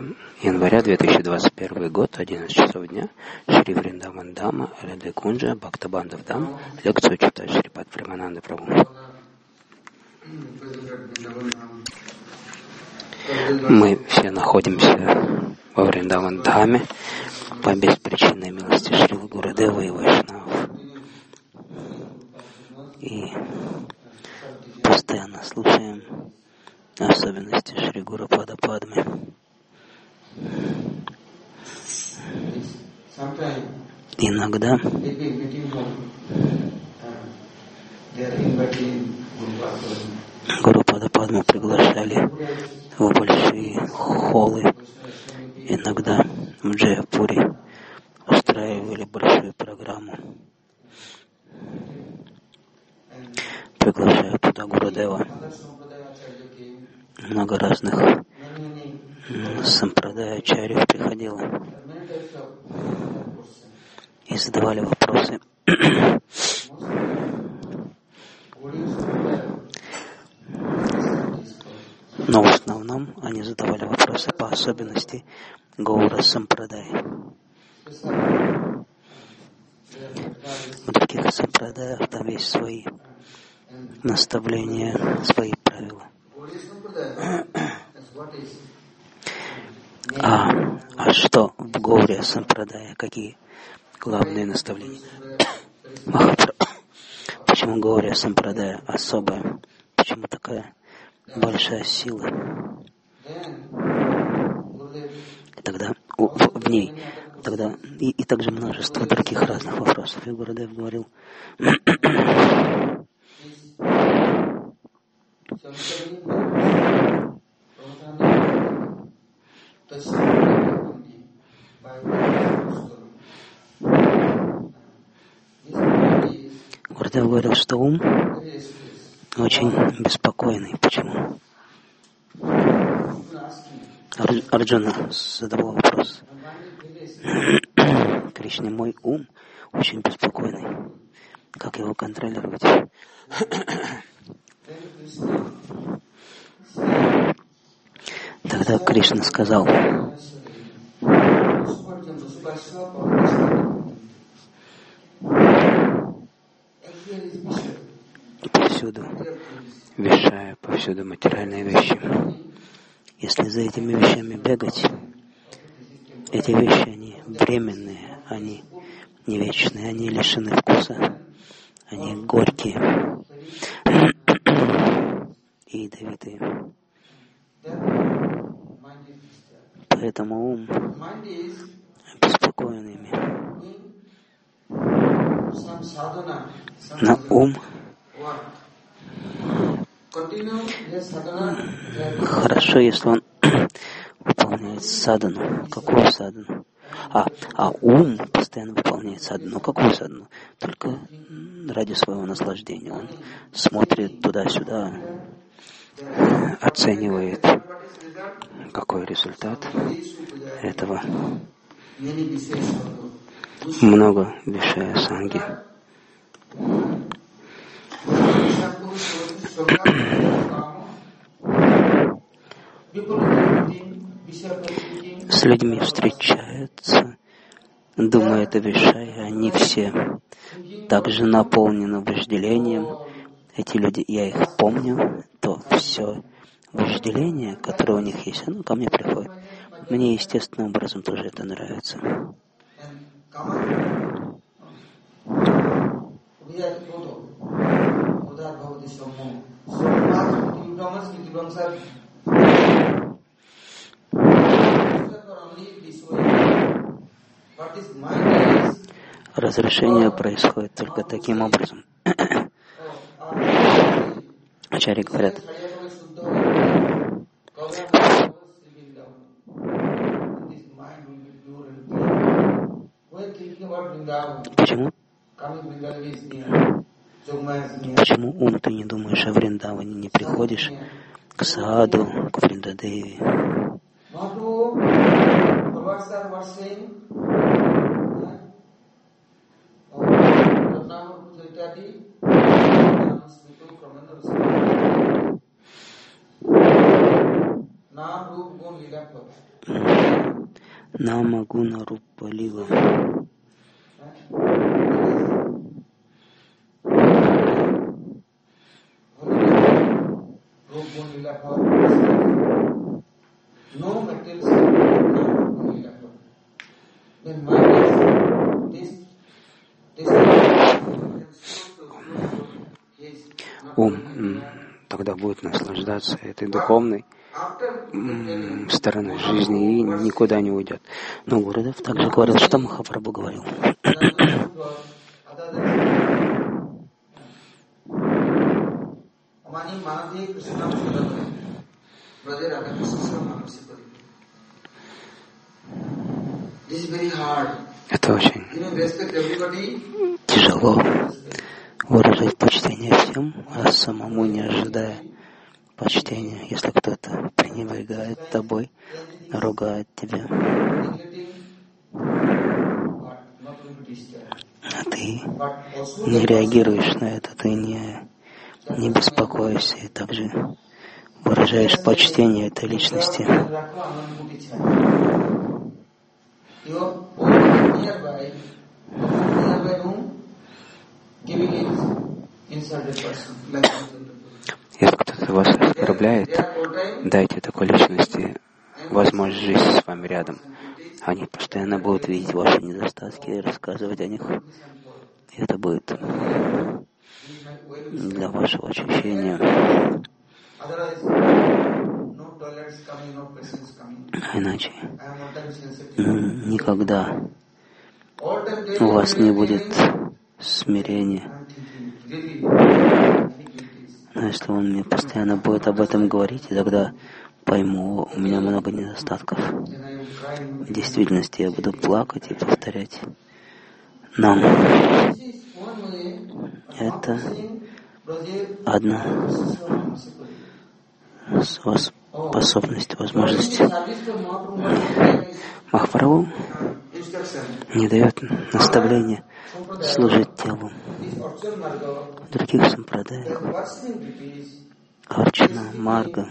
января 2021 год, 11 часов дня, Шри Вриндаван Дама, Раде Кунджа, Бхактабандав Дам, лекцию читает Шрипад Премананда Прабху. Мы все находимся во Вриндаван Даме по беспричинной милости Шрила Гурудева и Вайшнавов. И постоянно слушаем особенности Шри Гурупада Падмы. Иногда Гурупада Падму приглашали в большие холлы. Иногда в Джайапуре устраивали большую программу. Приглашают туда Гурудева. Много разных сампрадай-ачарьев приходило и задавали вопросы. Но в основном они задавали вопросы по особенности Гаура Сампрадай. В других сампрадаях там есть свои наставления, свои правила. А что в Гауре Сампрадае? Какие главные наставления? Почему Гауре Сампрадая особая? Почему такая большая сила? И тогда в ней тогда и также множество других разных вопросов. И Гурудев говорил, Гурудев говорил, что ум очень беспокойный. Почему? Арджуна задавал вопрос. Кришна, мой ум очень беспокойный. Как его контролировать? Тогда Кришна сказал, повсюду вишая, повсюду материальные вещи. Если за этими вещами бегать, эти вещи, они временные, они не вечные, они лишены вкуса, они горькие и ядовитые. Поэтому ум обеспокоен ими. Но ум хорошо, если он выполняет садану. Какую садану? Ум постоянно выполняет садану. Какую садану? Только ради своего наслаждения. Он смотрит туда-сюда, оценивает, какой результат этого. Много вишая санги. С людьми встречаются, думают о вишае, они все также наполнены вожделением. Эти люди, я их помню, то все вожделение, которое у них есть, оно ко мне приходит. Мне естественным образом тоже это нравится. Разрушение происходит только таким образом. Ачарьи говорят, Почему ум ты не думаешь о Вриндаване, не приходишь к саду, к Вриндадеви? Нама Гуна Рупа Лила. Ум тогда будет наслаждаться этой духовной стороной жизни и никуда не уйдет. Но Гурудев также говорил, что Махапрабху говорил. Это очень тяжело выражать почтение всем, а самому не ожидая почтения, если кто-то пренебрегает тобой, ругает тебя. А ты не реагируешь на это, ты не беспокоишься и также выражаешь почтение этой личности. Если кто-то вас оскорбляет, дайте такой личности возможность жить с вами рядом. Они постоянно будут видеть ваши недостатки и рассказывать о них. И это будет для вашего очищения. А иначе никогда у вас не будет смирения. Но если он мне постоянно будет об этом говорить, и тогда пойму, у меня много недостатков. В действительности я буду плакать и повторять. Но это одна способность, возможность. Махапрабху не дает наставления служить телу. В других сампрадаях Арчана, Марга,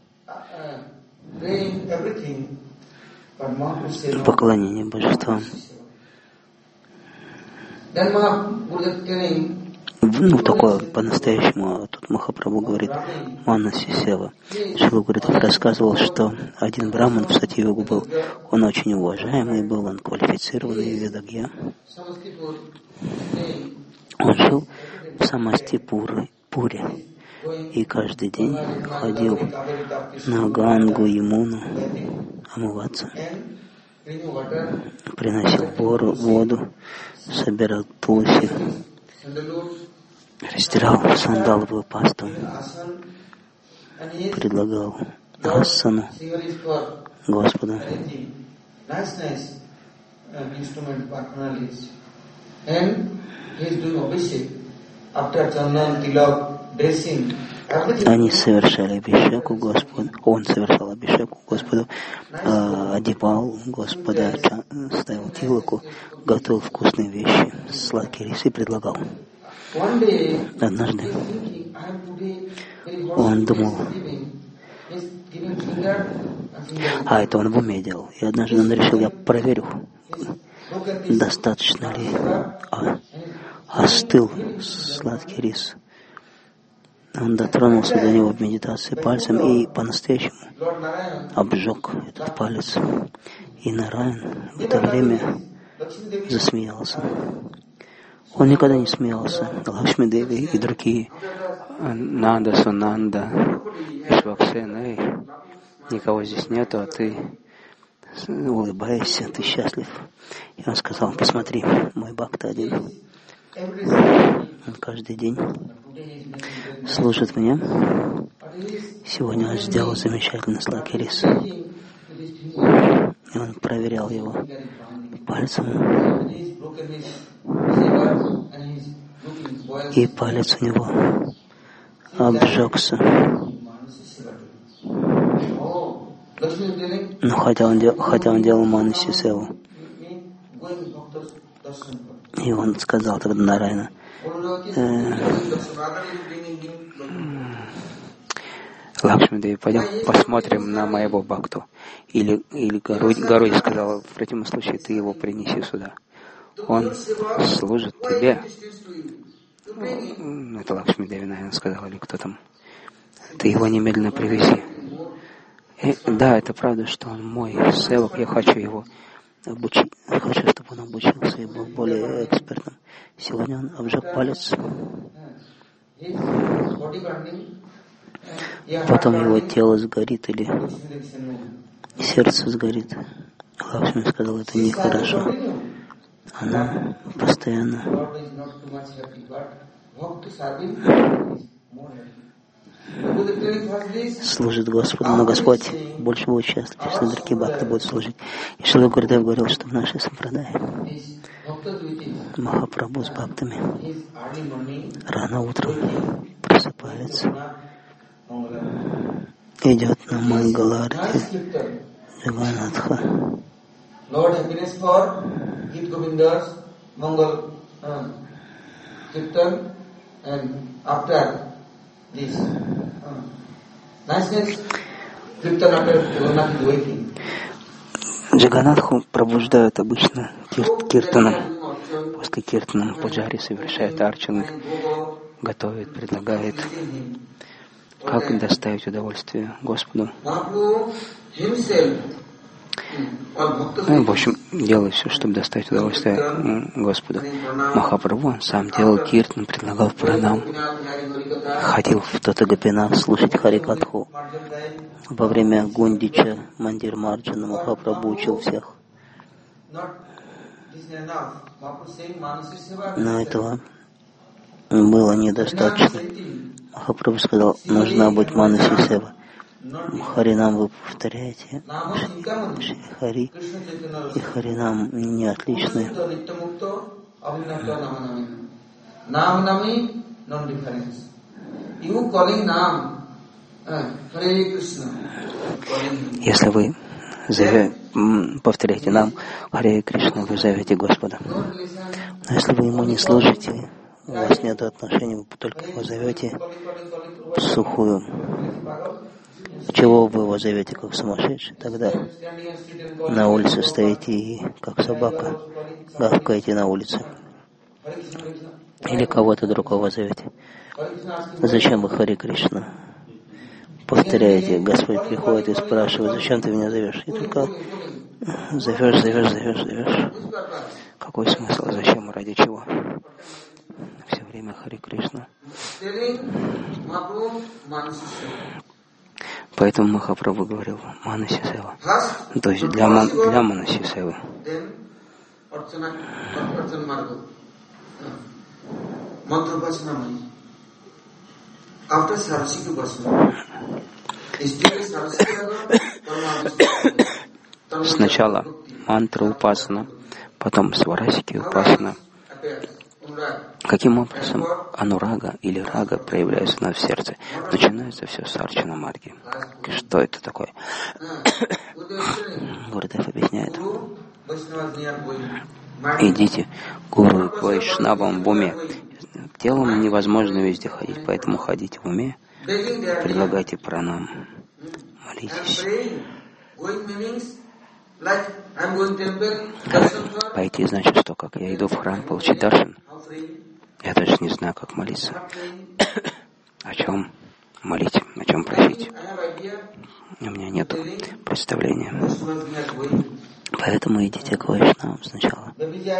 поклонение божествам. Такое по-настоящему. Тут Махапрабху говорит Манаси Сева. Шрила Гурудев рассказывал, что один браман в Сатья-югу был. Он очень уважаемый был, он квалифицированный ведагья. Он жил в Самастипуре и каждый день ходил на Гангу, Ямуну омываться. Приносил воду, собирал тулси, растирал сандаловую пасту, предлагал асану Господу. Они совершали абхишеку Господу, он совершал абхишеку Господу, одевал Господа, ставил тилоку, готовил вкусные вещи, сладкие рис и предлагал. Однажды он думал, это он в уме делал, и однажды он решил, я проверю, достаточно ли остыл сладкий рис. Он дотронулся до него в медитации пальцем и по-настоящему обжег этот палец. И Нараян в это время засмеялся. Он никогда не смеялся. Лакшми Деви и другие, Нанда, Сунанда, Вишваксена, никого здесь нету, а ты улыбаешься, ты счастлив. И он сказал, посмотри, мой бхакта один. Он каждый день служит мне. Сегодня он сделал замечательный сладкий рис. И он проверял его пальцем. И палец у него обжегся. Но хотя он делал Манаси Севу. И он сказал тогда Нараяна, Лакшми Деви, пойдем посмотрим на моего бхакту. Или Гаруди сказала, в противном случае ты его принеси сюда. Он служит тебе. Это Лакшми Деви, наверное, сказала, или кто там. Ты его немедленно привези. И, да, это правда, что он мой севак. Я хочу его обучить. Хочу, чтобы он обучился и был более экспертным. Сегодня он обжег палец. Потом его тело сгорит или сердце сгорит. Лакшми сказал, это нехорошо. Она постоянно служит Господу, но Господь больше будет счастлив, если другие бхакты будут служить. И Шрила Гурудев говорил, что в нашей сампрадае Махапрабху с бхактами рано утром просыпается, идет на Мангаларати Джаганатха. Lord happiness for Git Govindas, Mangal Kirtan, and after this niceness Kirtan after Jagannath waking. Джаганатху пробуждают обычно киртаном. После киртана пуджари совершает арчану, готовит, предлагает, как доставить удовольствие Господу. В общем, делает все, чтобы доставить удовольствие Господу. Махапрабху, он сам делал киртан, предлагал пранам, ходил в Татагапина слушать Харикатху. Во время Гундича Мандир Марджана Махапрабху учил всех. Но этого было недостаточно. Махапрабху сказал, нужна быть манаси сева. Харинам вы повторяете, Шри Хари и Харинам не отличны. Если вы повторяете нам Харе Кришна, вы зовете Господа. Но если вы ему не служите, у вас нет отношений, вы только его зовете сухую. Чего вы его зовете как сумасшедший? Тогда на улице стоите и как собака гавкаете на улице. Или кого-то другого зовете. Зачем вы Харе Кришна повторяете? Господь приходит и спрашивает, зачем ты меня зовешь? И только зовешь. Какой смысл? Зачем? Ради чего? Все время Харе Кришна. Поэтому Махапрабху говорил Манаси Сева. То есть для Манаси Севы. Сначала мантра упасана, потом сварасики упасана. Каким образом анурага или рага проявляется в сердце? Начинается все с арчана марги. Что это такое? Гурудев объясняет. Идите к гуру и к вайшнавам в уме. Телом невозможно везде ходить, поэтому ходите в уме, предлагайте пранам, молитесь. Пойти значит, что как я иду в храм получить даршан. Я даже не знаю, как молиться. О чем молить, о чем просить. У меня нет представления. Поэтому идите к вайшнавам сначала.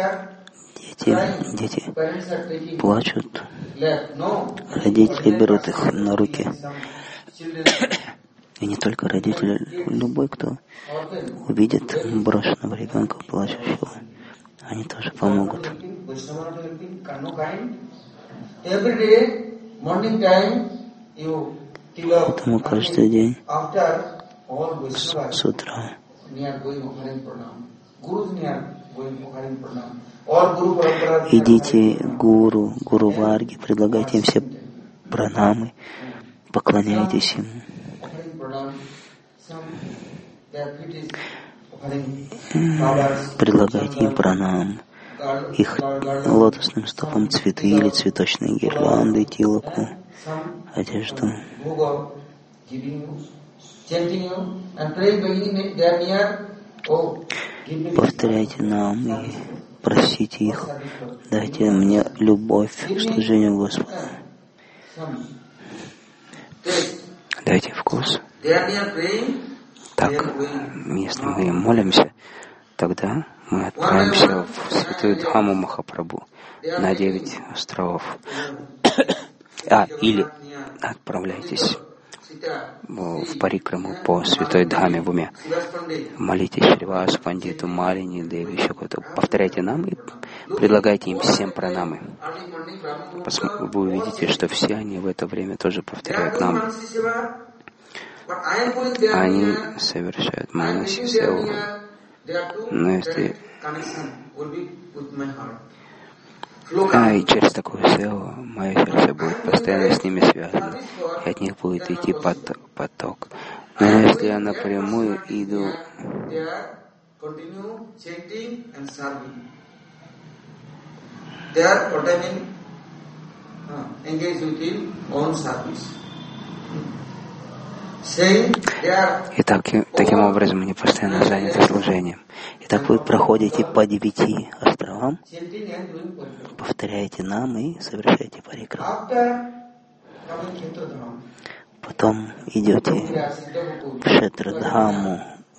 Дети плачут. Родители берут их на руки. И не только родители, любой, кто увидит брошенного ребенка, плачущего, они тоже помогут. Поэтому каждый день с утра идите к гуру Варге, предлагайте им все пранамы, поклоняйтесь им. Предлагайте им пранам, их лотосным стопам цветы или цветочные гирлянды, тилаку, одежду. giving you, chanting you, and praying, begging they are near. Oh, give me this. Повторяйте нам и просите их, дайте мне любовь к служению Господу. Дайте вкус. Так, если мы молимся, тогда мы отправимся в Святую Дхаму Махапрабху на 9 островов. Или отправляйтесь в парикраму по Святой Дхаме в уме. Молитесь Шривасу, Пандиту, Малини, Деви, еще кого-то. Повторяйте нам и предлагайте им всем пранамы. Вы увидите, что все они в это время тоже повторяют нам. Они совершают манаси севу. Но если и через такую севу мое сердце будет постоянно с ними связано, и от них будет идти поток. Но если я напрямую иду, и таким образом они постоянно заняты служением. И так вы проходите по 9 островам, повторяете нам и совершаете парикраму. Потом идете в Кшетрадхаму,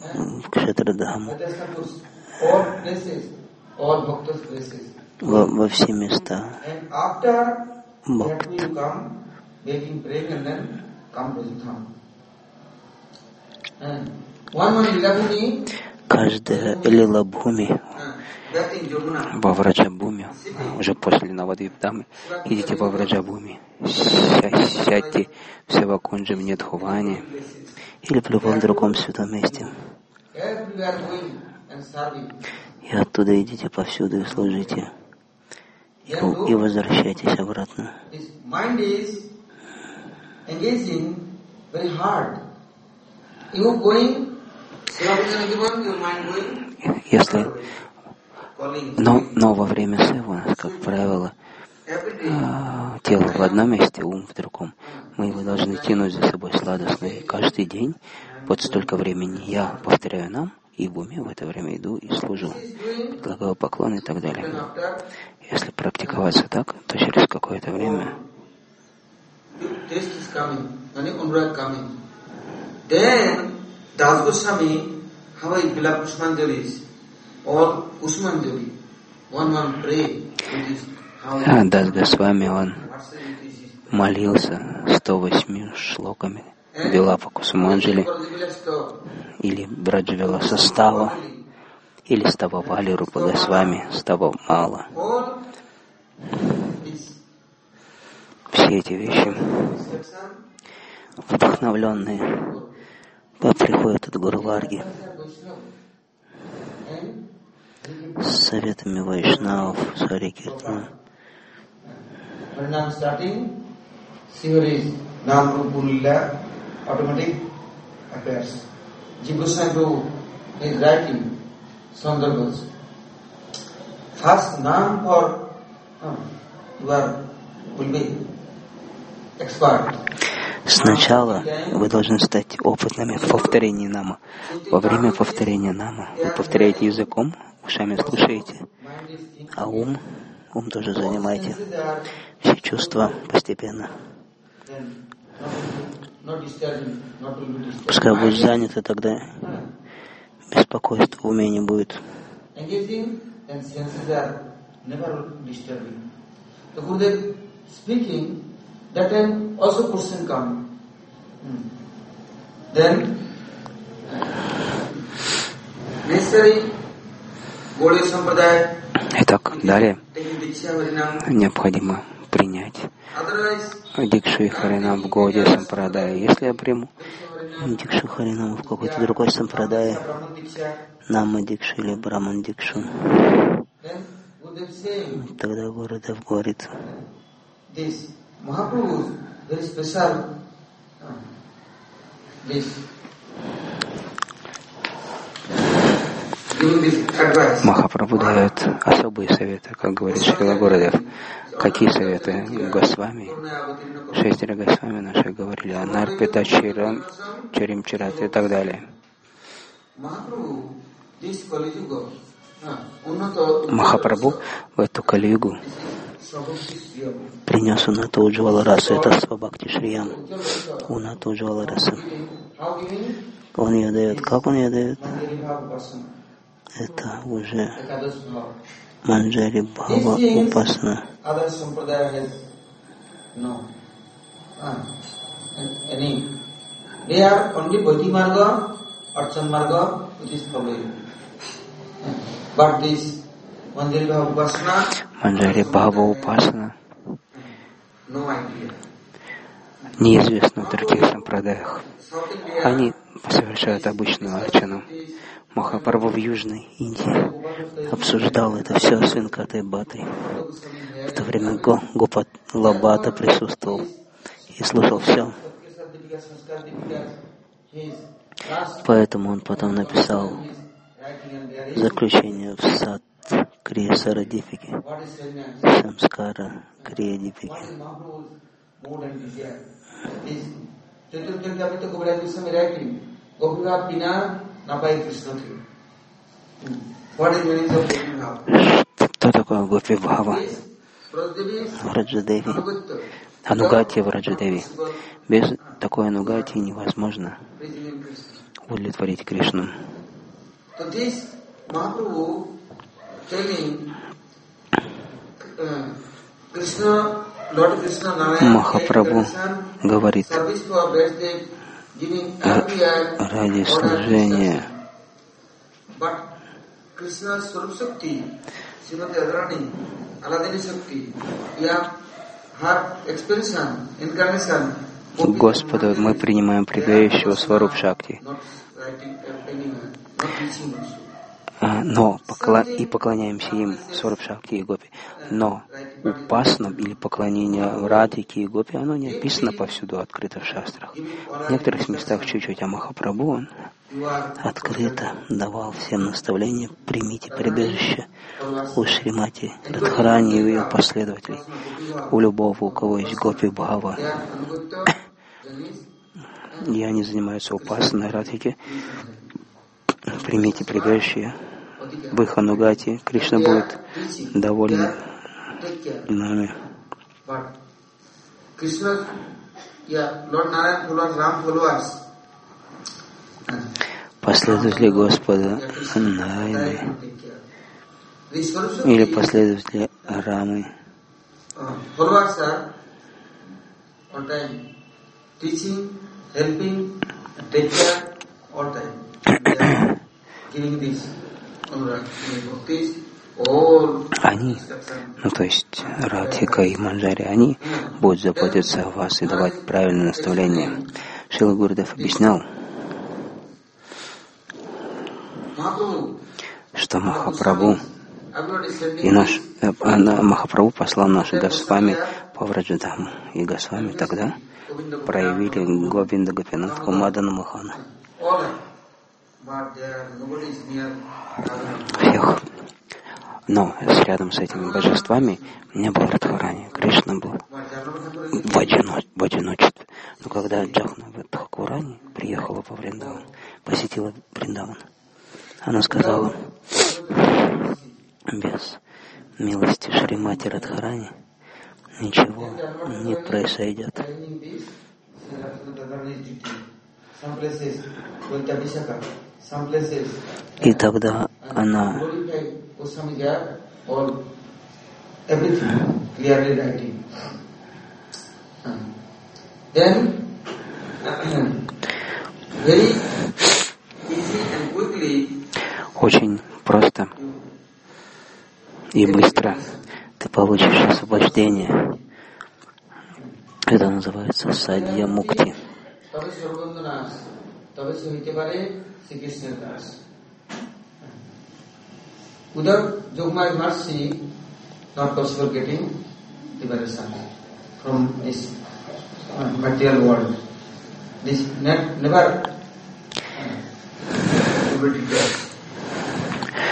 во все места Бхакт. Каждая лилабхуми во Враджабхуми, уже после Навадвипдамы, идите во Враджабхуми, сядьте в Севакунджи в Нидхуване или в любом другом святом месте. И оттуда идите повсюду и служите. И возвращайтесь обратно. Если, но во время севы у нас, как правило, тело в одном месте, ум в другом. Мы его должны тянуть за собой сладостно. И каждый день, вот столько времени я повторяю нам, и в уме в это время иду и служу, предлагаю поклон и так далее. Если практиковаться так, то через какое-то время Das Goswami, how he beloved Pushpanjalis, all Pushpanjali, one pray. Дас Госвами, он молился 108 шлоками Вилапа Кусуманджали или Браджавила Состава, или Стававали Рупа Госвами, Става Мала. Все эти вещи вдохновленные приходят от Гуру Варги с советами вайшнавов, с Хари Киртаном. Automatic affairs. Jiva Goswami is writing Sandarbhas. First name for you will be expert. Сначала вы должны стать опытными в повторении нама. Во время повторения нама вы повторяете языком, ушами слушаете, а ум тоже занимаете. Все чувства постепенно. Пускай будет занято, тогда беспокойства в уме не будет. Итак, далее необходимо принять Дикшу и Харинам в Гауди Сампрадае. Если я приму Дикшу Харинам в какой-то другой Сампрадае, Нама Дикшу или Браман Дикшу, тогда Гурудев говорит: Махапрабху дает особые советы, как говорит Шрила Гурудев. Какие советы? Госвами, 6 Госвами наши говорили о Нарпита Чирам, Чарим Чират и так далее. Махапрабху в эту Кали-югу принес Унату Уджвала Расу, это Свабхакти Шриям, Унату Уджвала Расу. Он ее дает. Как он ее дает? Это уже Манджари Бхава Упасана. Манджари Бхава Упасана неизвестно в других сампрадаях. Они совершают обычную арчану. Махапрабху в Южной Индии обсуждал это все с Венкатой Бхаттой. В то время Гопала Бхатта присутствовал и слушал все. Поэтому он потом написал заключение в Сат Крия Сарадипики, Самскара Крия Дипики. Что такое Гопи Бхава? Враджадеви. Анугати Враджадеви. Без такой анугати невозможно удовлетворить Кришну. Махапрабху говорит, ради служения Господу мы принимаем прибежище Сваруб Шакти, но и поклоняемся им, Сваруб Шакти и Гопи. Но упасна или поклонение Радхике и Гопи, оно не описано повсюду, открыто в шастрах. В некоторых местах чуть-чуть, а Махапрабху он открыто давал всем наставления: примите прибежище у Шримати Радхарани и у ее последователей, у любого, у кого есть Гопи Бхава. И они занимаются упасаной Радхике. Примите прибежище в их анугати. Кришна будет доволен нами. Последователи Господа Нараяны или последователи Рамы они, то есть Радхика и Манджари, они будут заботиться о вас и давать правильное наставление. Шрила Гурудев объяснял, что Махапрабху Махапрабху послал наши Госвами по Враджадаму, и Госвами тогда проявили Говинда Гопинатху Мадана Мохана. Всех. Но рядом с этими божествами не было Радхарани. Кришна был в одиночестве. Но когда Джахна Тхакурани приехала по Вриндаван, посетила Вриндаван, она сказала: без милости Шримати Радхарани ничего не произойдет. И тогда она очень просто и быстро ты получишь освобождение. Это называется Садья Мукти. Without Jogmaya's mercy, not possible getting liberation from this material world. This never able to get.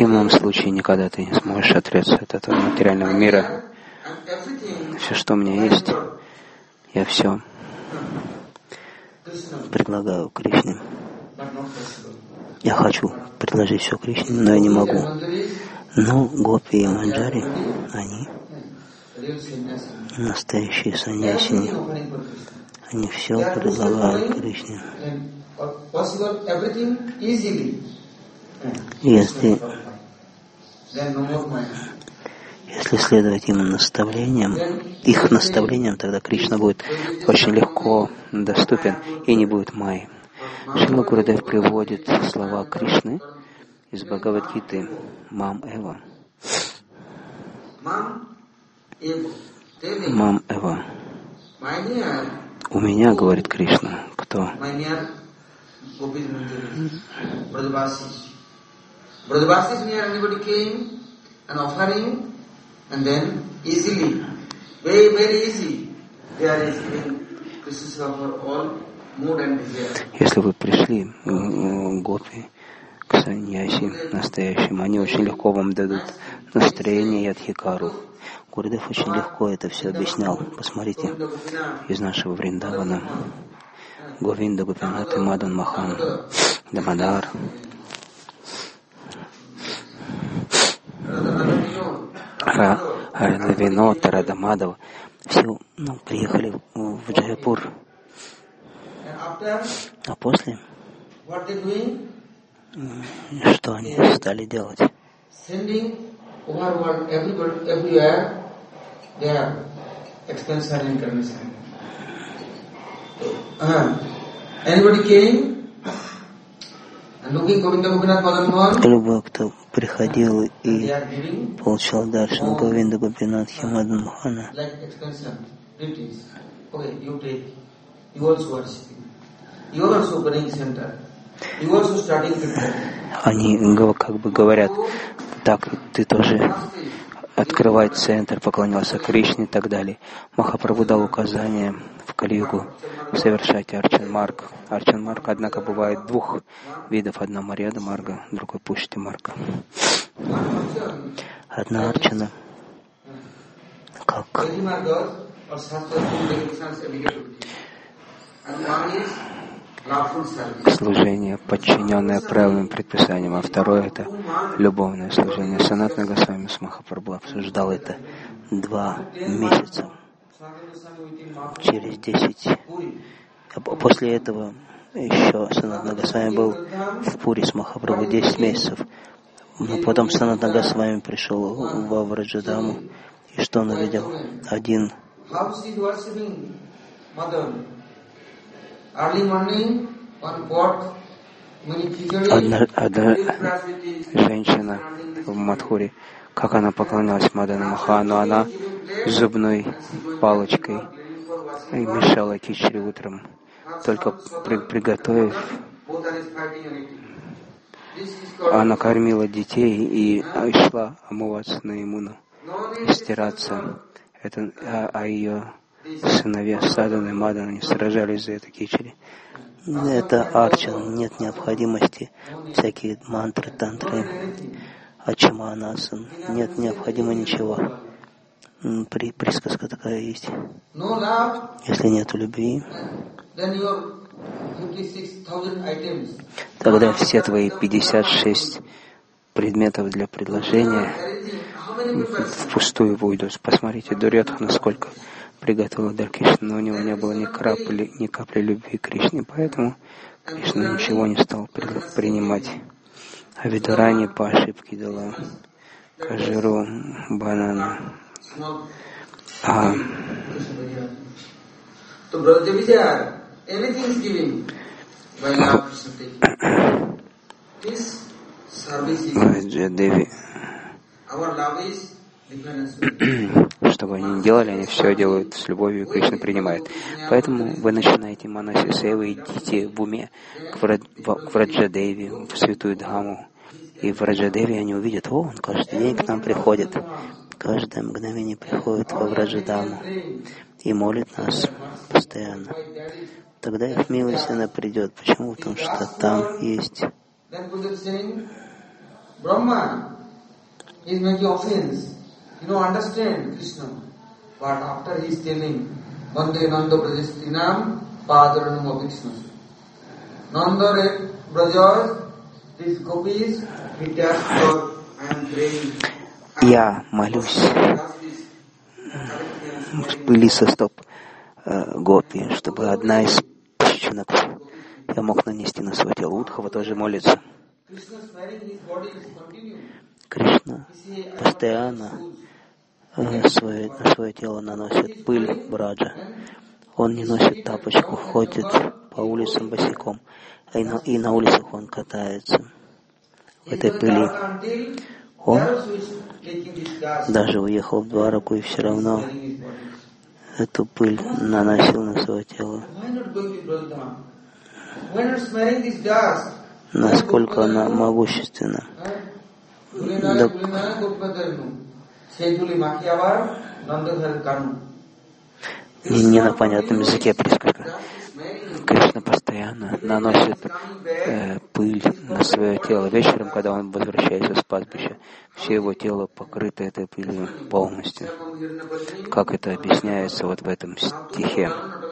противном случае никогда ты не сможешь отречься от этого материального мира. Все, что у меня есть, я все предлагаю Кришне. Я хочу предложить все Кришне, но я не могу. Но Гопи и Манджари, они настоящие саньясини. Они все предлагают Кришне. Если следовать им наставлениям, их наставлениям, тогда Кришна будет очень легко доступен и не будет майи. Шрила Гурудев приводит слова Кришны из Бхагавад-гиты «Мам Эва». «Мам Эва». У меня, говорит Кришна, кто? And then easily, very, very easy, they are receiving Krishna's love for all mood and desire. Если вы пришли гопи к саньяси настоящим, они очень легко вам дадут настроение и адхикару. Гурудев очень легко это все объяснял. Посмотрите, из нашего Вриндавана Говинда, Гопинат и Мадан Махан, Дамодар, Радавинод, Радамадов, все приехали в Джайпур. А после, что они стали делать? Любой, кто приходил и получал даршан Говинда, Гопинатхи, Мадан Мохана, они как бы говорят, так, ты тоже открывай центр, поклонялся Кришне и так далее. Махапрабху дал указание в Кали-югу совершать Арчан-марг. Арчан-марг, однако, бывает двух видов. Одна Марьяда-марга, другой Пушти-марга. Одна Арчана, как служение, подчиненное правильным предписаниям, а второе — это любовное служение. Санатана Госвами с Махапрабху обсуждал это 2 месяца. Через 10. После этого еще Санатана Госвами был в Пури с Махапрабху 10 месяцев. Но потом Санатана Госвами пришел во Враджадаму, и что он увидел? Одна женщина в Мадхуре, как она поклонялась Мадану Махану, она зубной палочкой и мешала кичри утром, только приготовив. Она кормила детей и шла омываться на Ямуну, стираться. А ее сыновья Садана и Мадана не сражались за это кичри. Это арчан, нет необходимости всякие мантры, тантры, ачаманасан, нет необходимо ничего. Присказка такая есть. Если нет любви, тогда все твои 56 предметов для предложения впустую уйдут. Посмотрите, Дурьодхана насколько приготовил дар Кришны, но у него не было ни капли любви к Кришне, поэтому Кришна ничего не стал принимать. А Видурани по ошибке дала кожуру, бананы. Враджадеви, что бы они ни делали, они все делают с любовью, и Кришна принимает. Поэтому вы начинаете Манаси Севы, идите в уме к Враджадеви, в Святую Дхаму. И в Враджадеви они увидят, он каждый день к нам приходит, каждое мгновение приходит во Враджадаму и молит нас постоянно. Тогда их милость, она придет. Почему? Потому что там есть he is making offense. Understand Krishna. But after he is telling, Vande Nanda Brajastinam Padaranam Abhishnu. Nanda Brajas, these gopis, he tells God, I am praying. Я молюсь в пыли со стоп гопи, чтобы одна из песчинок я мог нанести на свое тело. Удхава тоже молится. Кришна постоянно на свое тело наносит пыль браджа. Он не носит тапочку, ходит по улицам босиком, и на улицах он катается в этой пыли. Он даже уехал в Двараку и все равно эту пыль наносил на свое тело. Насколько она могущественна. Не на понятном языке присказка. Кришна постоянно наносит пыль на свое тело. Вечером, когда он возвращается с пастбища, все его тело покрыто этой пылью полностью. Как это объясняется вот в этом стихе?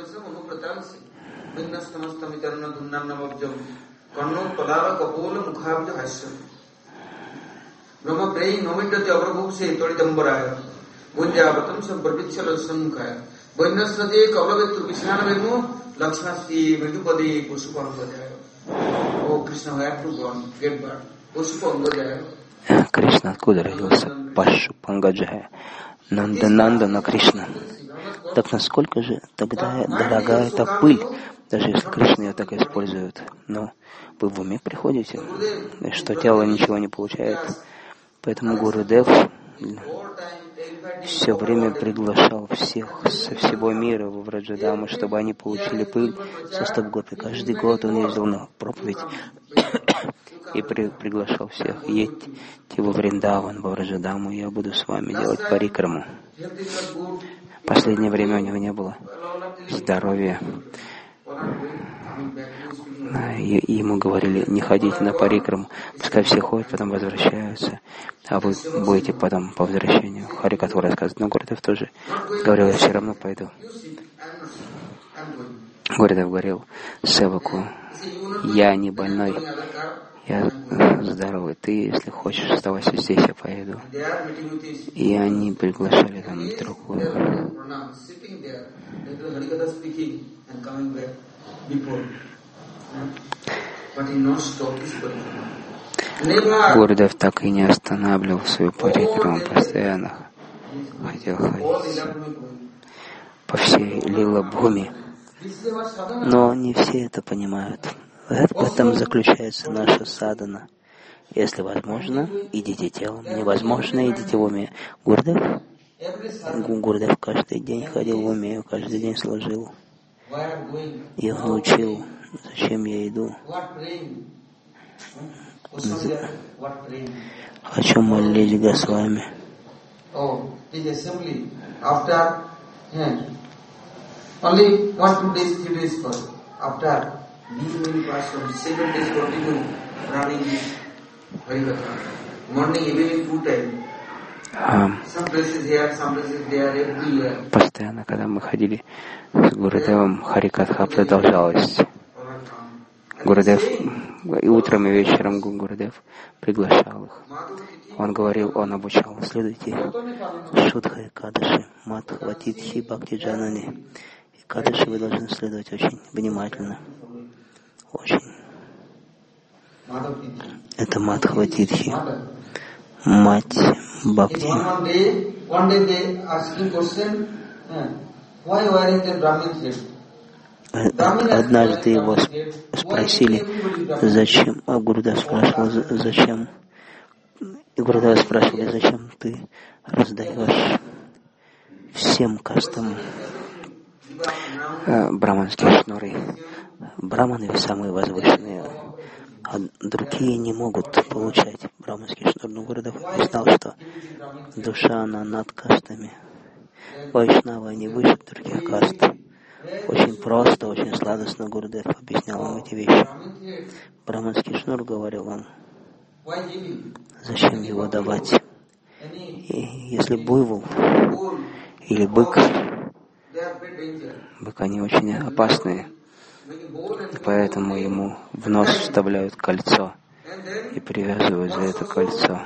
Кришна откуда родился? Пашу Пангаджая. Нанда на Кришна. Так насколько же тогда дорога эта пыль, даже если Кришна ее так использует? Но вы в уме приходите, что тело ничего не получает. Поэтому Гурудев все время приглашал всех со всего мира в Враджадаму, чтобы они получили пыль со стоп гопи. Каждый год он ездил на проповедь и приглашал всех. Едьте во Вриндаван, во Враджадаму, я буду с вами делать парикраму. В последнее время у него не было здоровья. И ему говорили, не ходите на парикраму, пускай все ходят, потом возвращаются, а вы будете потом по возвращению. Харикатху рассказывает, но Гурудев тоже говорил, я все равно пойду. Гурудев говорил Севаку, я не больной, я здоровый, ты, если хочешь, оставайся здесь, я поеду. И они приглашали там другую. Гурудев так и не останавливал свою парикраму, постоянно хотел ходить по всей Лила-Бхуми. Но не все это понимают. В этом заключается наша садхана. Если возможно, идите телом. Невозможно, идите в уме. Гурудев каждый день ходил в уме, каждый день служил. И он учил, зачем я иду. О чем молились Госвами. Постоянно, когда мы ходили с Гурудевом, Харикатха продолжалась. Гурудев и утром, и вечером Гурудев приглашал их. Он говорил, он обучал. Следуйте Шудха и Кадыши, Мадхва Титхи, Бхакти Джанани. И Кадыши вы должны следовать очень внимательно. Очень. Это Мадхва Титхи, мать Бхакти. Однажды его спросили, зачем, а Гурудев спрашивал, зачем. И Гурудев спрашивали, зачем ты раздаешь всем кастам браманские шнуры. Браманы самые возвышенные, а другие не могут получать браманский шнур. Но Гурудев знал, что душа, она над кастами. Вайшнавы, они выше других каст. Очень просто, очень сладостно Гурудев объяснял им эти вещи. Браманский шнур, говорил он, зачем его давать? И если буйвол или бык, они очень опасные, поэтому ему в нос вставляют кольцо и привязывают за это кольцо.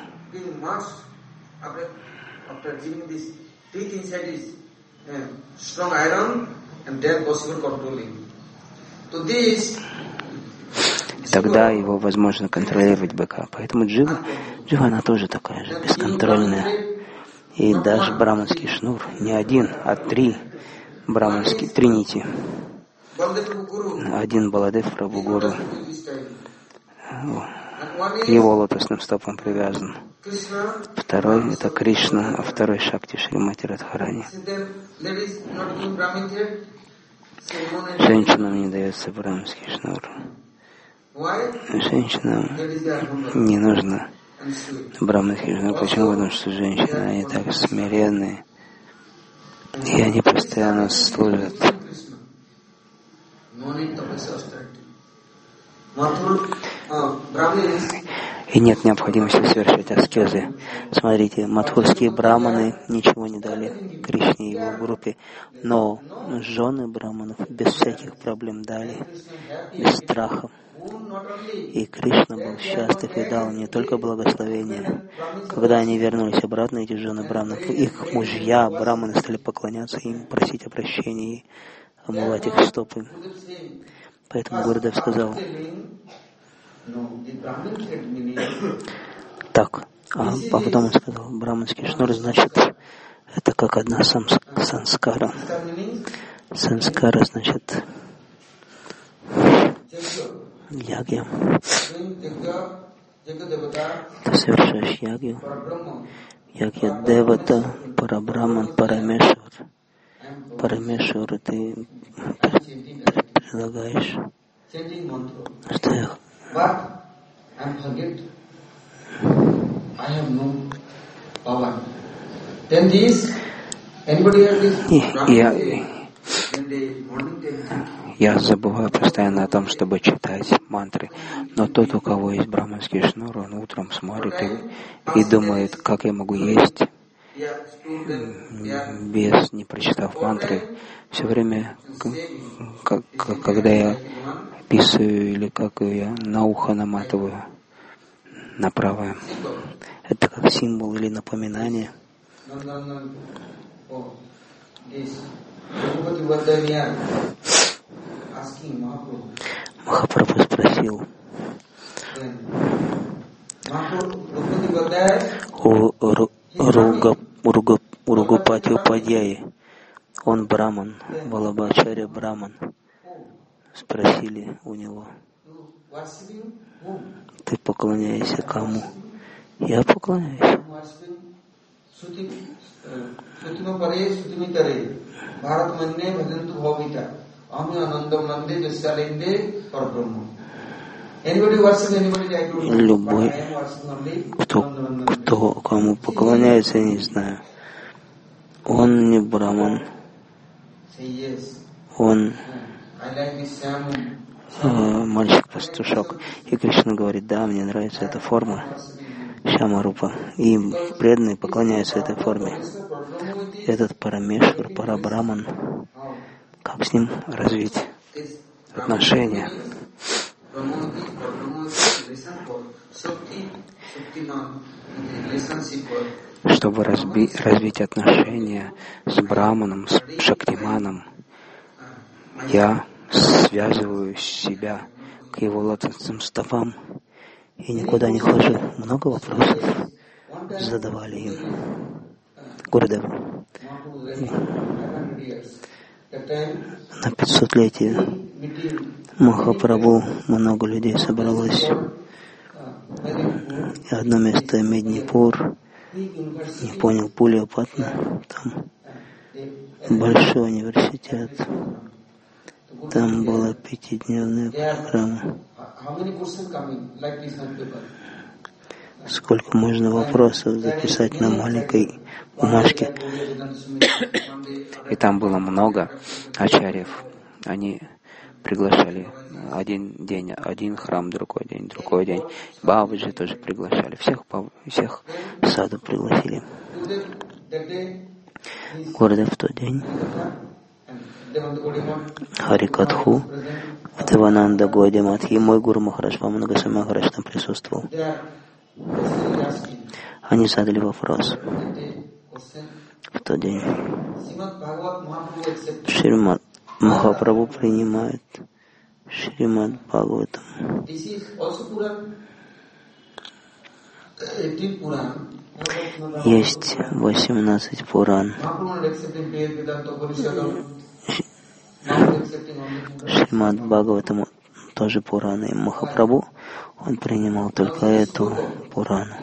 И тогда его возможно контролировать быка. Поэтому джива она тоже такая же, бесконтрольная. И даже браманский шнур не один, а три нити. Один Баладев Прабху Гуру, его лотосным стопам привязан. Второй — это Кришна, а второй — Шакти Шримати Радхарани. Женщинам не дается браманский шнур. Женщинам не нужно браманский шнур. Почему? Потому что женщины, они так смиренные, и они постоянно служат. И нет необходимости совершать аскезы. Смотрите, мадхурские браманы ничего не дали Кришне и его группе, но жены браманов без всяких проблем дали, без страха. И Кришна был счастлив и дал не только благословение. Когда они вернулись обратно, эти жены браманов, их мужья, браманы, стали поклоняться им, просить о прощении и омывать их стопы. Поэтому Гурудев сказал так, а потом он сказал, браманский шнур значит, это как одна санскара. Санскара значит ягья. Ты совершаешь ягью. Ягья девата, парабраман, парамешвар. Парамешвару ты предлагаешь, что я я забываю постоянно о том, чтобы читать мантры. Но тот, у кого есть браманский шнур, он утром смотрит и думает, как я могу есть, не прочитав мантры. Все время, когда я писаю или как я на ухо наматываю на правое. Это как символ или напоминание. Махапрабху спросил у Ругупати Упадьяи, он браман, Валабхачарья браман. Спросили у него, ты поклоняешься кому? Я поклоняюсь. Любой, кто кому поклоняется, я не знаю. Он не браман. Он мальчик-пастушок. И Кришна говорит, да, мне нравится эта форма Шьяма-рупа. И преданные поклоняются этой форме. Этот Парамешвар, Парабраман, как с ним развить отношения? Чтобы развить отношения с Браманом, с Шактиманом, я связываю себя к его лотосным стопам и никуда не хожу. Много вопросов задавали им Гурудеву. На 500-летие Махапрабху много людей собралось. И одно место Меднипур, не понял, Пулия-Патна, там большой университет. Там была 5-дневная программа. Сколько можно вопросов записать на маленькой бумажке. И там было много ачарьев. Они приглашали. Один день один храм, другой день. Бабаджи тоже приглашали. Всех саду пригласили. Гурдев в тот день Харикатху в Девананда Гауди-матхи, мой гуру Махарадж Ваманагасвами Махарадж там присутствовал. Они задали вопрос. В тот день Шримад Махапрабху принимает Шримад Бхагаватам. Есть 18 Пуран. Шримад Бхагаватам тоже Пурана. И Махапрабху, он принимал только эту Пурану.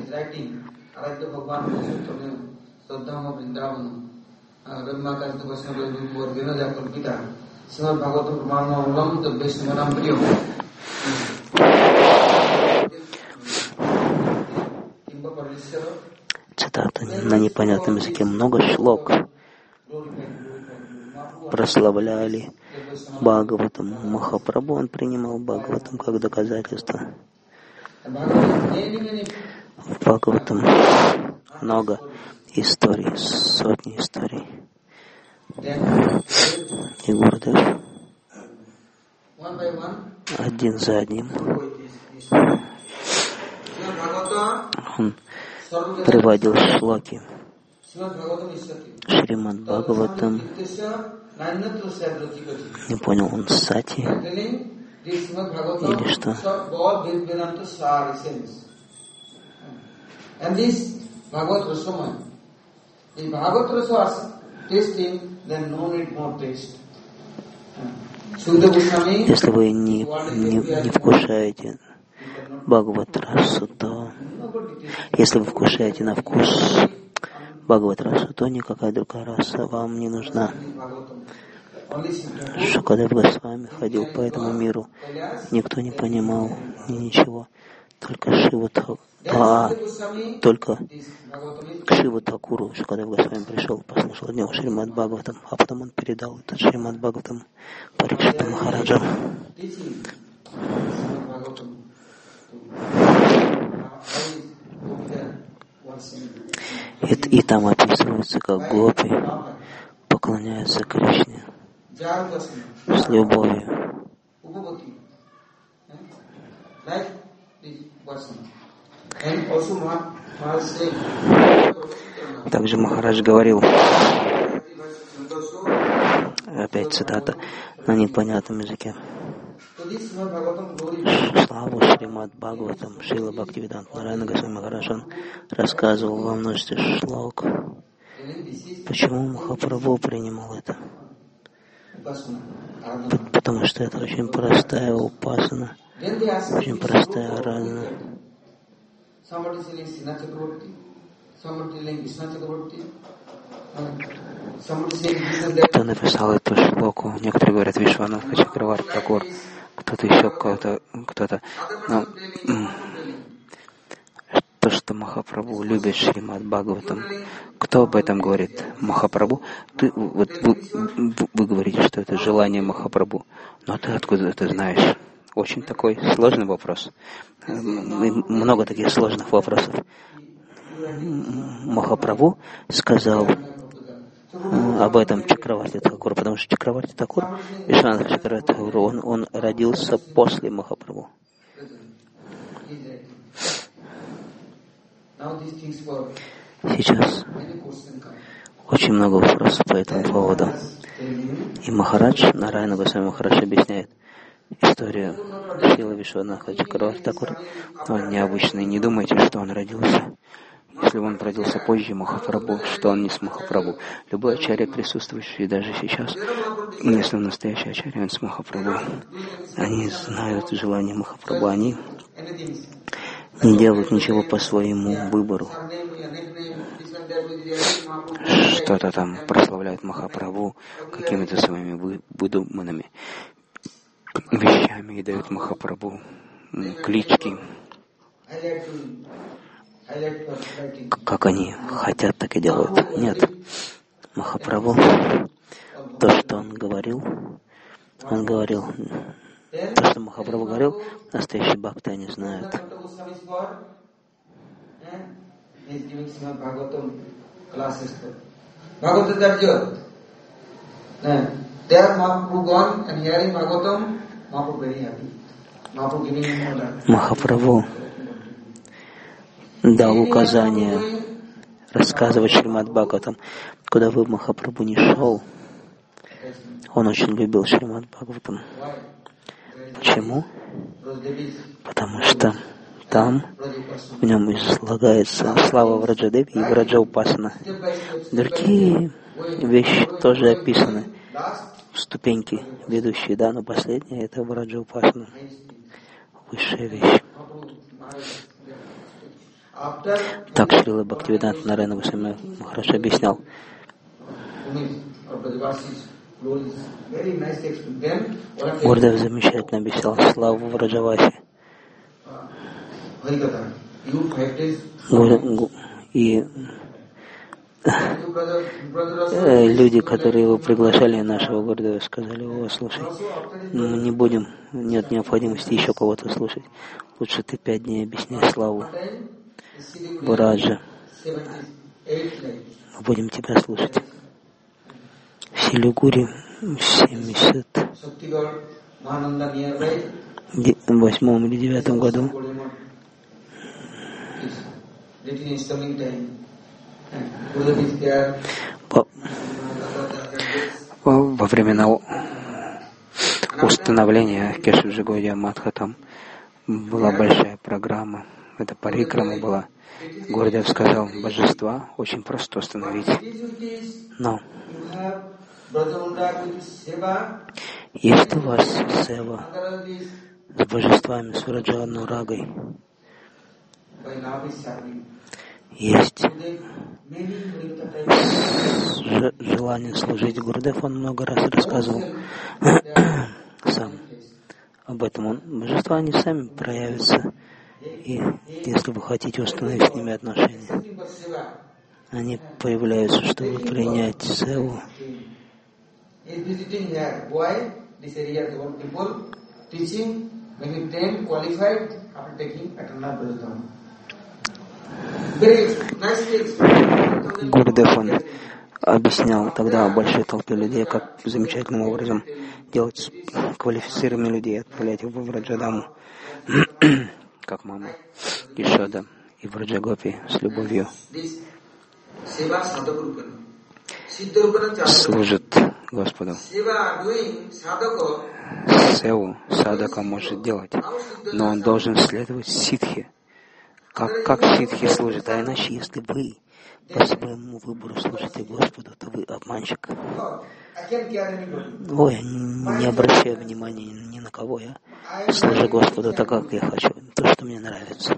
Цитата. На непонятном языке много шлок прославляли Бхагаватам. Махапрабху, он принимал Бхагаватам как доказательство. В Бхагаватам много историй, сотни историй. И Гурдев один за одним он приводил шлоки. Шримад Бхагаватам, не понял, он сати или что? Если вы не вкушаете Бхагават-расу, то если вы вкушаете на вкус Бхагават-расу, то никакая другая раса вам не нужна. Шукадев Госвами ходил по этому миру, никто не понимал ничего, только к Шиву Такуру Шукадев Госвами пришел, послушал от него Шримад Бхагаватам, а потом он передал этот Шримад Бхагаватам Парикшиту Махараджа. И там описывается, как гопи поклоняются Кришне с любовью. Также Махарадж говорил, опять цитата, на непонятном языке. Славу Шримад Бхагаватам Шрила Бхактивиданта Нараяна Госвами Махарадж, он рассказывал во множестве шлок. Почему Махапрабху принимал это? Потому что это очень простая упасана, очень простая арадхана. Кто написал эту шлоку? Некоторые говорят Вишванатха Чакраварти Такур, кто-то еще, кто-то. Но то, что Махапрабху любит Шримад Бхагаватам, кто об этом говорит? Махапрабху? Вы говорите, что это желание Махапрабху. Но ты откуда это знаешь? Очень такой сложный вопрос. Много таких сложных вопросов. Махапрабху сказал об этом Чакраварти Такуру, потому что Чакраварти Такур, Вишванатха Чакраварти Такур, он родился после Махапрабху. Сейчас очень много вопросов по этому поводу. И Махарадж, Нараяна Госвами Махарадж объясняет историю Шрила Вишванатха Чакраварти Такура. Он необычный, не думайте, что он родился. Если он родился позже Махапрабху, что он не с Махапрабху. Любой ачарья, присутствующий даже сейчас, если он настоящий ачарья, он с Махапрабху. Они знают желание Махапрабху, они не делают ничего по своему выбору. Что-то там прославляют Махапрабху какими-то своими выдуманными вещами и дают Махапрабху клички. Как они хотят, так и делают. Нет. Махапрабху, то, что он говорил, Он говорил, то, что Махапрабху говорил, настоящие бхакты они знают. Махапрабху дал указание рассказывать Шримад Бхагаватам. Куда бы Махапрабху ни шел, он очень любил Шримад Бхагаватам. Почему? Потому что там в нем излагается слава Враджадеви и Враджаупасана. Другие вещи тоже описаны, ступеньки ведущие, да, но последняя — это Враджаупасана, высшая вещь. Так Шрила Бхактивиданта Нарайана Госвами Махарадж объяснял. Гурдев замечательно объяснял славу Враджаваси. И люди, которые его приглашали, нашего Гурдева, сказали: о, слушай, мы не будем, нет необходимости еще кого-то слушать. Лучше ты 5 дней объясняй славу Враджа. Мы будем тебя слушать. В Силигури в 78 или 9 году во времена установления Кешаджи Гаудия Матха там была большая программа, это парикрама была. Гурдев сказал: божества очень просто установить, но есть у вас сева с божествами, с Враджа-анурагой, есть желание служить. Гурдев, он много раз рассказывал сам об этом. Божества, они сами проявятся, и если вы хотите установить с ними отношения, они появляются, чтобы принять севу. Гурдев, он объяснял тогда большой толпе людей, как замечательным образом делать с квалифицированными людей, отправлять их в Враджадаму, как мама Ишода и Враджагопи с любовью служит Господу. Севу садака может делать, но он должен следовать ситхи. Как ситхи служат, а иначе, если вы по своему выбору служите Господу, то вы обманщик. Ой, я не обращаю внимания ни на кого, я служу Господу так, как я хочу, то, что мне нравится.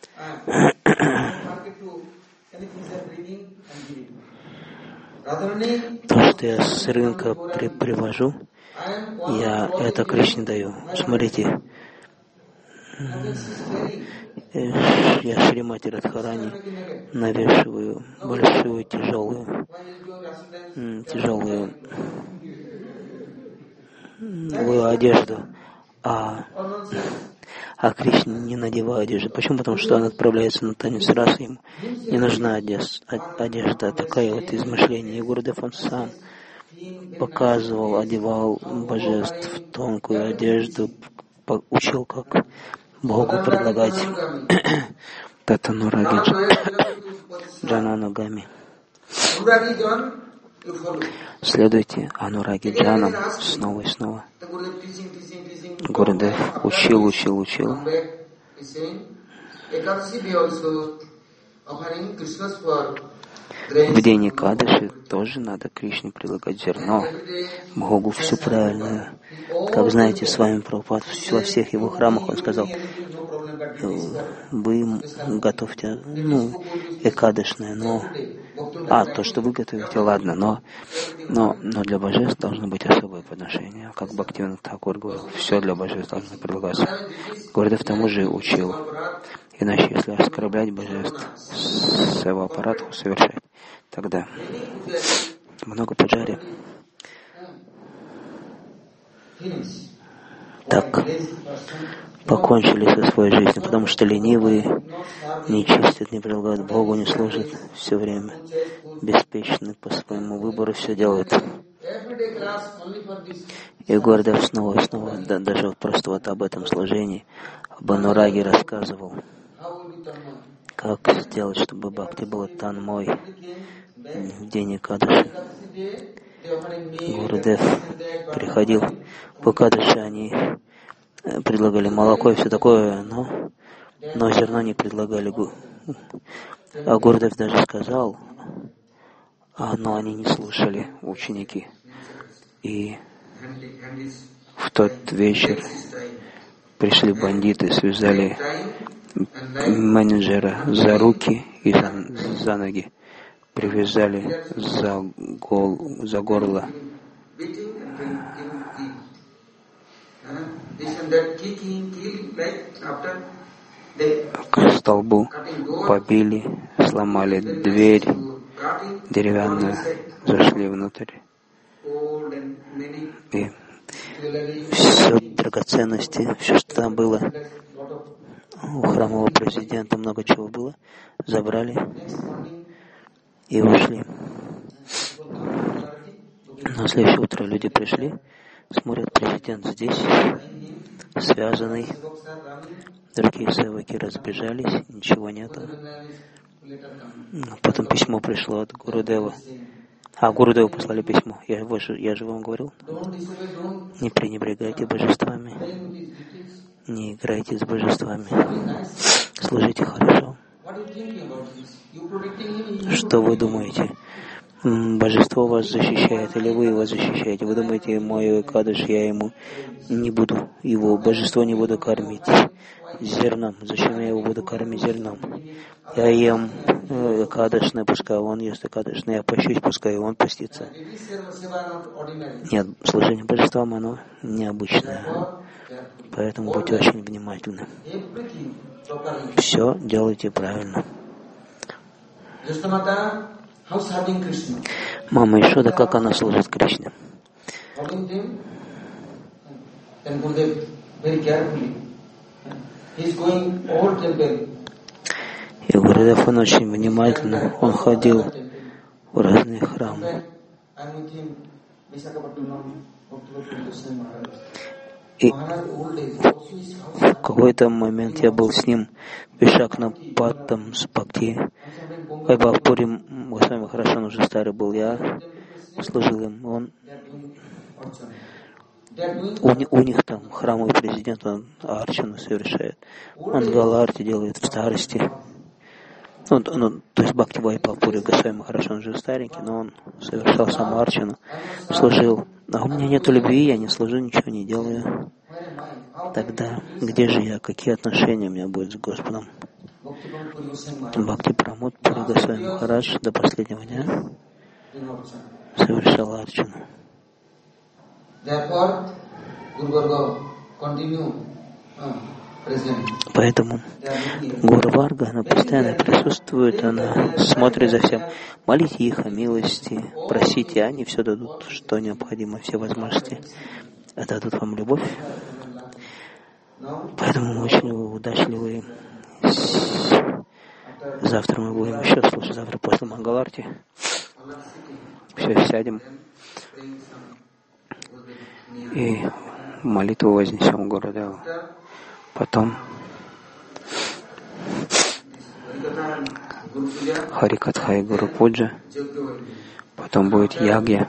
То, что я с рынка привожу, я это Кришне даю. Смотрите, я Шримати Радхарани навешиваю большую тяжелую одежду, а Кришне не надеваю одежду. Почему? Потому что он отправляется на танец расы, ему не нужна одежда, такая вот измышление. И Гурдев, он сам показывал, одевал божеств в тонкую одежду, учил, как Богу предлагать татанураги джананугами. Следуйте анураги джанам снова и снова. Гурдев учил. В день Экадаши тоже надо Кришне предлагать зерно, Богу все правильное. Как знаете, с вами Прабхупад во всех его храмах он сказал: вы готовьте, экадашное, то, что вы готовите, ладно, но для божеств должно быть особое подношение. Как Бхактивинода Тхакур говорил, все для божеств должно предлагаться. Гурдев тому же учил. Иначе, если оскорблять божеств, сева аппарату совершать, тогда много пуджари так покончили со своей жизнью, потому что ленивые не чистят, не прилагают Богу, не служат все время, беспечны по своему выбору, все делают. И Гурудев снова и снова, даже просто вот об этом служении, об Анураге рассказывал, как сделать, чтобы бхакти было танмой в день Экадаши. Гурудев приходил в Экадаши, они предлагали молоко и все такое, но зерно не предлагали. А Гурудев даже сказал, но они не слушали, ученики. И в тот вечер пришли бандиты, связали менеджера за руки и за ноги, привязали за горло. К столбу побили, сломали дверь деревянную, зашли внутрь. И все драгоценности, все, что там было, у храмового президента много чего было, забрали и ушли. На следующее утро люди пришли, смотрят, президент здесь, связанный, другие севаки разбежались, ничего нету. Потом письмо пришло от Гурудева. Гурудеву послали письмо. Я же вам говорил, не пренебрегайте божествами, не играйте с божествами, служите хорошо. Что вы думаете? Божество вас защищает, или вы его защищаете? Вы думаете, мой Экадаш, я ему не буду, его божество не буду кормить зерном. Зачем я его буду кормить зерном? Я ем Экадашное, пускай он ест Экадашное, я пощусь, пускай он постится. Нет, служение божествам, оно необычное. Поэтому будьте очень внимательны. Все делайте правильно. Мама Ишода, как она служит Кришне? И Гурудев, он очень внимательно, он ходил в разные храмы. И в какой-то момент я был с ним в Вишакхапатнам с Бхакти. Когда в Пури Госвами Махарадж, он уже старый был, я служил им. У них там храмовый президент, он арчану совершает. Он галарти делает в старости. То есть Бхакти Вайпапури Госвами Махарадж, он же старенький, но он совершал сам арчану, служил. А у меня нет любви, я не служу, ничего не делаю. Тогда где же я, какие отношения у меня будут с Господом? Бхакти Прамод Пури Госвами Махарадж до последнего дня совершал арчану. Поэтому Гуру Варга, она постоянно присутствует, она смотрит за всем. Молите их о милости, просите, они все дадут, что необходимо, все возможности. Дадут вам любовь. Поэтому мы очень удачливые. Завтра мы будем еще слушать, завтра после Мангаларти. Все, сядем и молитву вознесем Гурудеву. Потом Харикатха и Гуру Пуджа, потом будет Ягья,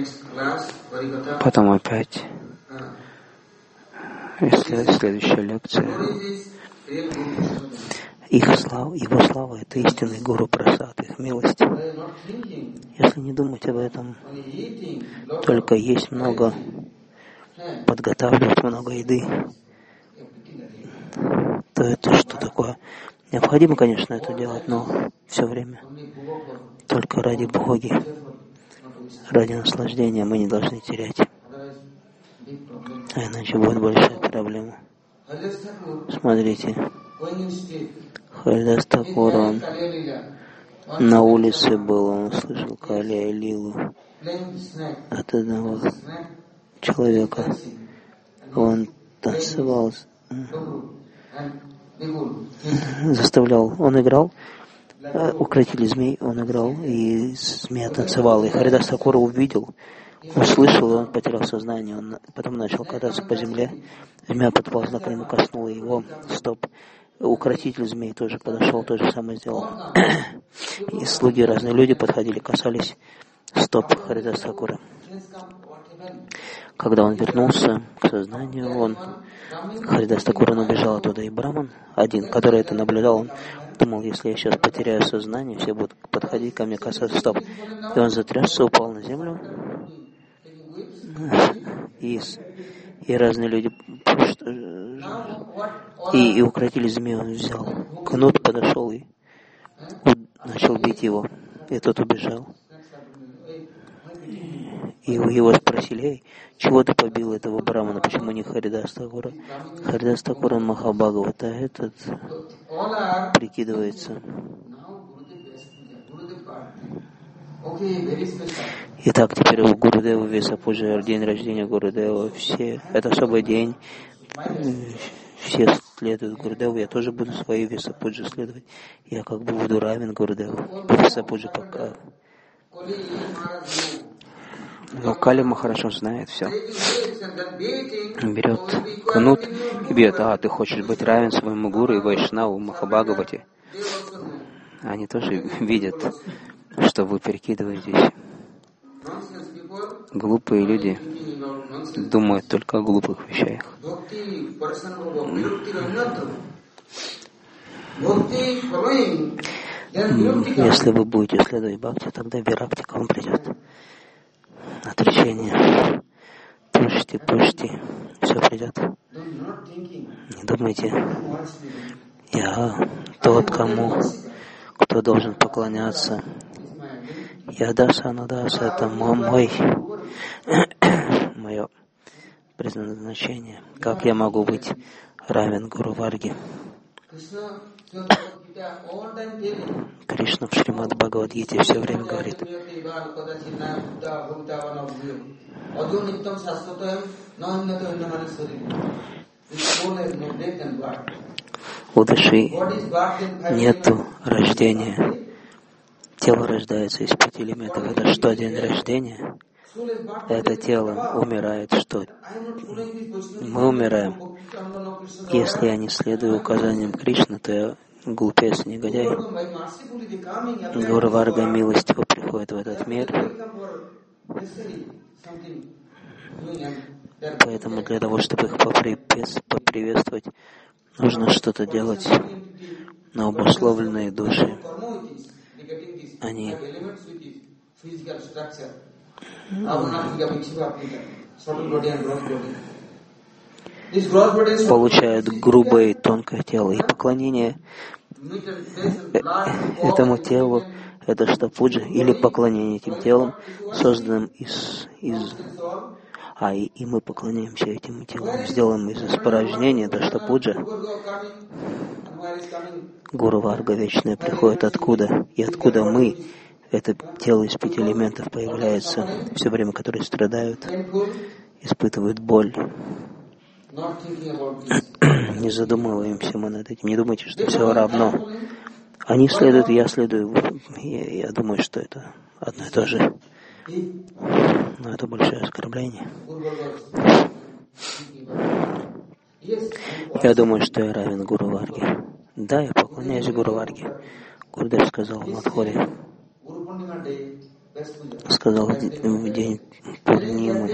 потом опять следующая лекция. Его слава — это истинный Гуру Прасад, их милость. Если не думать об этом, только есть много, подготавливать много еды, то это что такое? Необходимо, конечно, это делать, но все время только ради Боги, ради наслаждения мы не должны терять. А иначе будет большая проблема. Смотрите, Харидас Такур, он на улице был, он слышал Калия и Лилу от одного человека. Он танцевал, заставлял, он играл, укротитель змей, он играл, и змея танцевала. И Харидас Такур увидел, услышал, и он потерял сознание. Он потом начал кататься по земле. Змея подползла к нему, коснула его стоп. Укротитель змей тоже подошел, то же самое сделал. И слуги, разные люди подходили, касались стоп Харидас Такура. Когда он вернулся к сознанию, Харидас Такур убежал оттуда, и Браман, один, который это наблюдал, он думал, если я сейчас потеряю сознание, все будут подходить ко мне, касаться стоп. И он затрясся, упал на землю, и разные люди, и укротили змею, он взял кнут, подошел и начал бить его. И тот убежал. И его спросили: эй, чего ты побил этого брамана, почему не Харидас Такура? Харидас Такура Махабхагавата, этот прикидывается. Итак, теперь у Гурудева Весапуджа, день рождения Гурудева, это особый день, все следуют Гурудеву, я тоже буду своей Весапуджи следовать, я как бы буду равен Гурудеву, Весапуджи пока. Но Кали Махарадж знает все. Берет кнут и бьет: ты хочешь быть равен своему гуру и Вайшнаву Махабхагавате. Они тоже видят, что вы перекидываетесь. Глупые люди думают только о глупых вещах. Если вы будете следовать бхакти, тогда виракти к вам придет. Отречение. Пушти, все придет. Не думайте, я тот, кто должен поклоняться. Я даса, это мое предназначение. Как я могу быть равен Гуру Варге? Кришна в Шримад Бхагавад-гите все время говорит: у души нету рождения. Тело рождается из 5 элементов. Это что, день рождения? Это тело умирает. Что? Мы умираем. Если я не следую указаниям Кришны, то я глупец, негодяй. Гуру Варга милостиво приходит в этот мир. Поэтому для того, чтобы их поприветствовать, нужно что-то делать. Но обусловленные души, они получают грубое и тонкое тело. И поклонение этому телу — это штапуджа, или поклонение этим телом, созданным и мы поклоняемся этим телом, сделаем из испражнения, это штапуджа. Гуру Варга вечная приходит откуда? И откуда мы? Это тело из 5 элементов появляется все время, которые страдают, испытывают боль. Не задумываемся мы над этим. Не думайте, что все равно. Они следуют, я следую. Я думаю, что это одно и то же. Но это большое оскорбление. Я думаю, что я равен Гуру Варге. Да, я поклоняюсь Гуру Варге. Гурудев сказал в Мадхуре, сказал в день Пурнимы.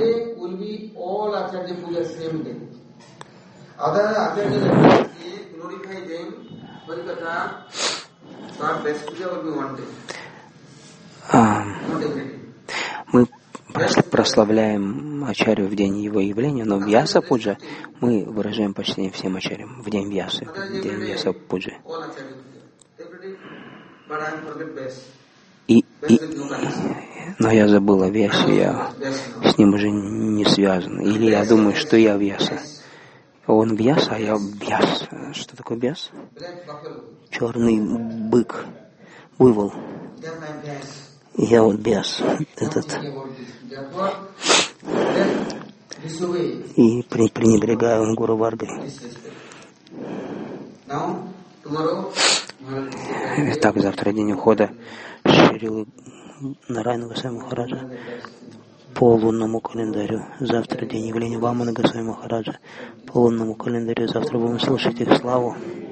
Мы прославляем Ачарью в день его явления, но в Вьяса Пуджа мы выражаем почтение всем Ачарьям в день Вьясы, в день Вьяса Пуджи. Но я забыл о Вьясе, я с ним уже не связан. Или я думаю, что я Вьяса. Он Вьяса, а я Бьяс. Что такое Бьяс? Черный бык, буйвол. Я вот Бьяс. disobey и пренебрегаю Гуру Варгой. disrespect. Now, tomorrow, Итак, завтра день ухода Шрилы Нарайана Госвами Махараджа по лунному календарю. Завтра день явления Вамана Госвами Махараджа по лунному календарю. Завтра будем слушать их славу.